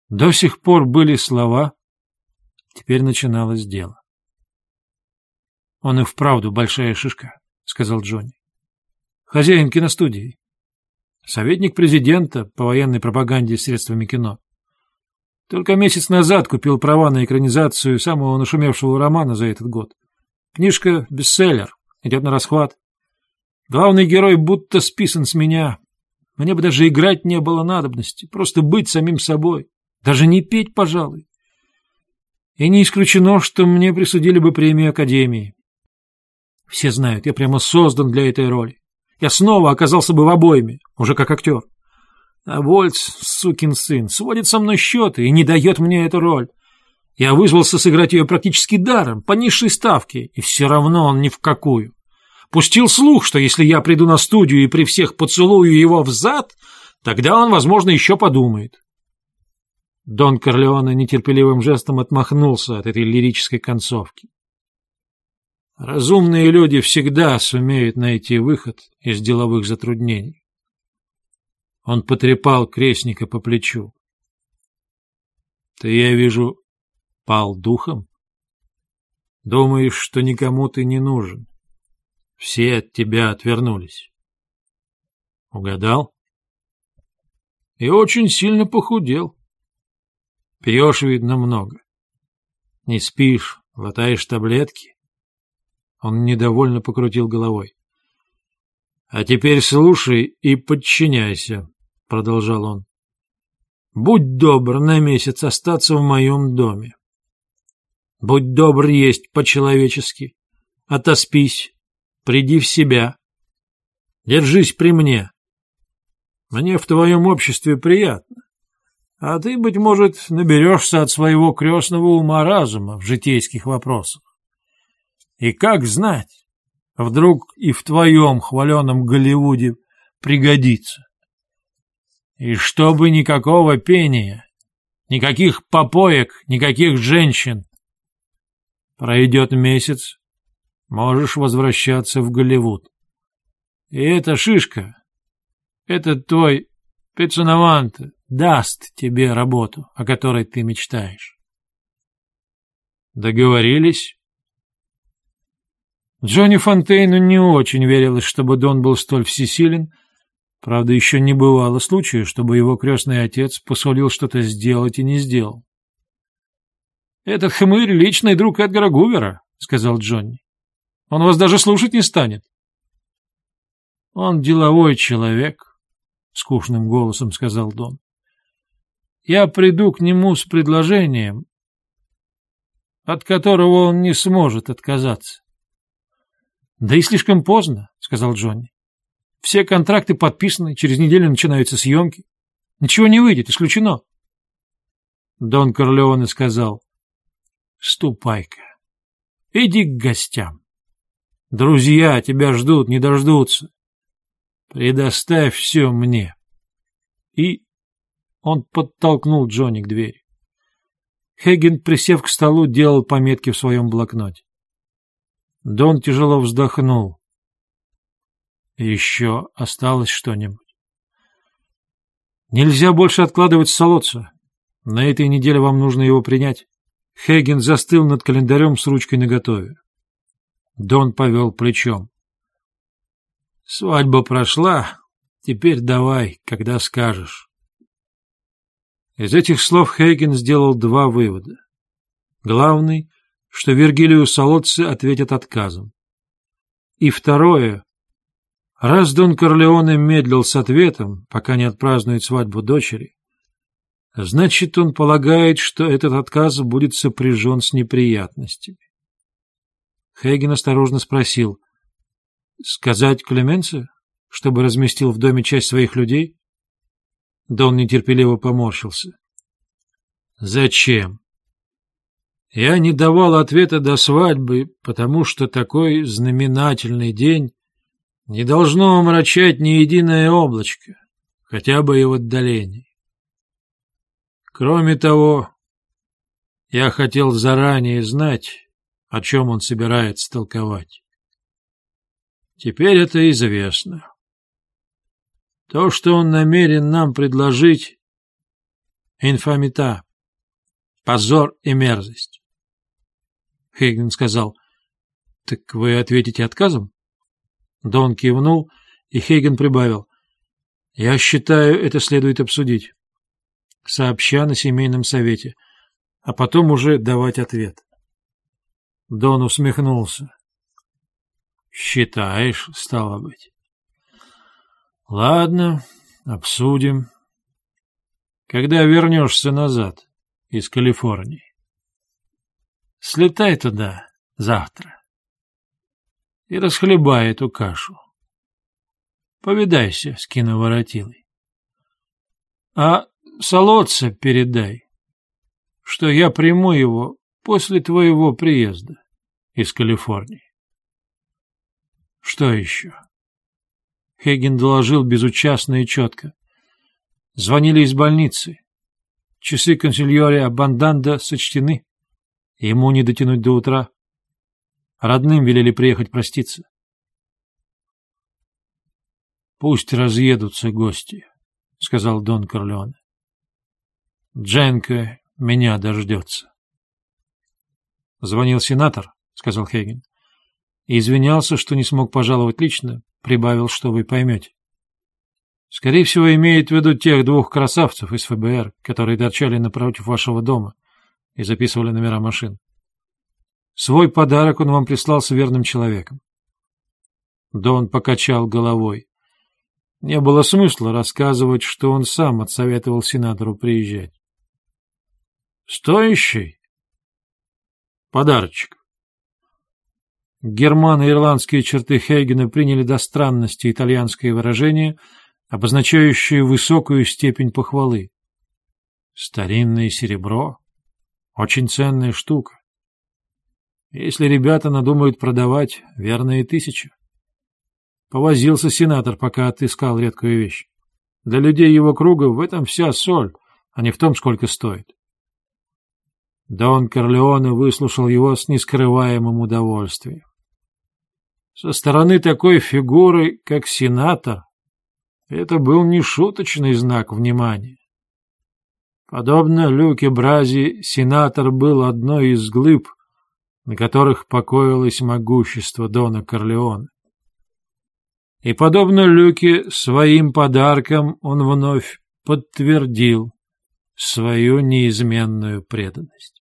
До сих пор были слова, теперь начиналось дело. «Он и вправду большая шишка», — сказал Джонни. «Хозяин киностудии, советник президента по военной пропаганде средствами кино. Только месяц назад купил права на экранизацию самого нашумевшего романа за этот год. Книжка — бестселлер, идет на расхват. Главный герой будто списан с меня. Мне бы даже играть не было надобности, просто быть самим собой, даже не петь, пожалуй. И не исключено, что мне присудили бы премию Академии. Все знают, я прямо создан для этой роли. Я снова оказался бы в обойме, уже как актер. А Вольц, сукин сын, сводит со мной счеты и не дает мне эту роль. Я вызвался сыграть ее практически даром, по низшей ставке, и все равно он ни в какую. Пустил слух, что если я приду на студию и при всех поцелую его взад, тогда он, возможно, еще подумает». Дон Корлеоне нетерпеливым жестом отмахнулся от этой лирической концовки. Разумные люди всегда сумеют найти выход из деловых затруднений. Он потрепал крестника по плечу. «Ты, я вижу, пал духом? Думаешь, что никому ты не нужен? Все от тебя отвернулись. Угадал? И очень сильно похудел. Пьешь, видно, много. Не спишь, глотаешь таблетки». Он недовольно покрутил головой. «А теперь слушай и подчиняйся», — продолжал он. «Будь добр на месяц остаться в моем доме. Будь добр есть по-человечески. Отоспись, приди в себя. Держись при мне. Мне в твоем обществе приятно. А ты, быть может, наберешься от своего крестного ума-разума в житейских вопросах. И как знать, вдруг и в твоем хваленом Голливуде пригодится. И чтобы никакого пения, никаких попоек, никаких женщин. Пройдет месяц, можешь возвращаться в Голливуд. И эта шишка, этот твой Пиццунаванте даст тебе работу, о которой ты мечтаешь». «Договорились?» Джонни Фонтейну не очень верилось, чтобы Дон был столь всесилен. Правда, еще не бывало случая, чтобы его крестный отец посулил что-то сделать и не сделал. «Этот хмырь — личный друг Эдгара Гувера», — сказал Джонни. «Он вас даже слушать не станет». «Он деловой человек», — скучным голосом сказал Дон. «Я приду к нему с предложением, от которого он не сможет отказаться». «Да и слишком поздно», — сказал Джонни. «Все контракты подписаны, через неделю начинаются съемки. Ничего не выйдет, исключено». Дон Корлеоне сказал: «Ступай-ка, иди к гостям. Друзья тебя ждут, не дождутся. Предоставь все мне». И он подтолкнул Джонни к двери. Хейген, присев к столу, делал пометки в своем блокноте. Дон тяжело вздохнул. «Еще осталось что-нибудь?» «Нельзя больше откладывать Солоца. На этой неделе вам нужно его принять». Хейген застыл над календарем с ручкой наготове. Дон повел плечом. «Свадьба прошла, теперь давай, когда скажешь». Из этих слов Хейген сделал два вывода. Главный, что Виргилию Солоцци ответят отказом. И второе, раз Дон Корлеоне медлил с ответом, пока не отпразднует свадьбу дочери, значит, он полагает, что этот отказ будет сопряжен с неприятностями. Хейген осторожно спросил: «Сказать Клеменце, чтобы разместил в доме часть своих людей?» Дон нетерпеливо поморщился. «Зачем? Я не давал ответа до свадьбы, потому что такой знаменательный день не должно омрачать ни единое облачко, хотя бы и в отдалении. Кроме того, я хотел заранее знать, о чем он собирается толковать. Теперь это известно. То, что он намерен нам предложить, Инфамита. Позор и мерзость. Хейген сказал: «Так вы ответите отказом?» Дон кивнул, и Хейген прибавил: «Я считаю, это следует обсудить, сообща на семейном совете, а потом уже давать ответ». Дон усмехнулся. «Считаешь, стало быть. Ладно, обсудим. Когда вернешься назад из Калифорнии? Слетай туда завтра и расхлебай эту кашу. Повидайся с киноворотилой. А Солодца передай, что я приму его после твоего приезда из Калифорнии. Что еще?» Хейген доложил безучастно и четко. Звонили из больницы. Часы консильори Абанданда сочтены. Ему не дотянуть до утра. Родным велели приехать проститься. «Пусть разъедутся гости», — сказал Дон Корлеоне. «Дженко меня дождется». «Звонил сенатор», — сказал Хейген, и извинялся, что не смог пожаловать лично, прибавил, что вы поймете. Скорее всего, имеет в виду тех двух красавцев из ФБР, которые торчали напротив вашего дома и записывали номера машин. Свой подарок он вам прислал с верным человеком. Дон покачал головой. Не было смысла рассказывать, что он сам отсоветовал сенатору приезжать. Стоящий подарочек. Германо-ирландские черты Хейгена приняли до странности итальянское выражение, обозначающее высокую степень похвалы. Старинное серебро — очень ценная штука. Если ребята надумают продавать, верно, и 1000. Повозился сенатор, пока отыскал редкую вещь. Для людей его круга в этом вся соль, а не в том, сколько стоит. Дон Корлеоне выслушал его с нескрываемым удовольствием. Со стороны такой фигуры, как сенатор, это был нешуточный знак внимания. Подобно Люке Брази, сенатор был одной из глыб, на которых покоилось могущество Дона Корлеоне. И, подобно Люке, своим подарком он вновь подтвердил свою неизменную преданность.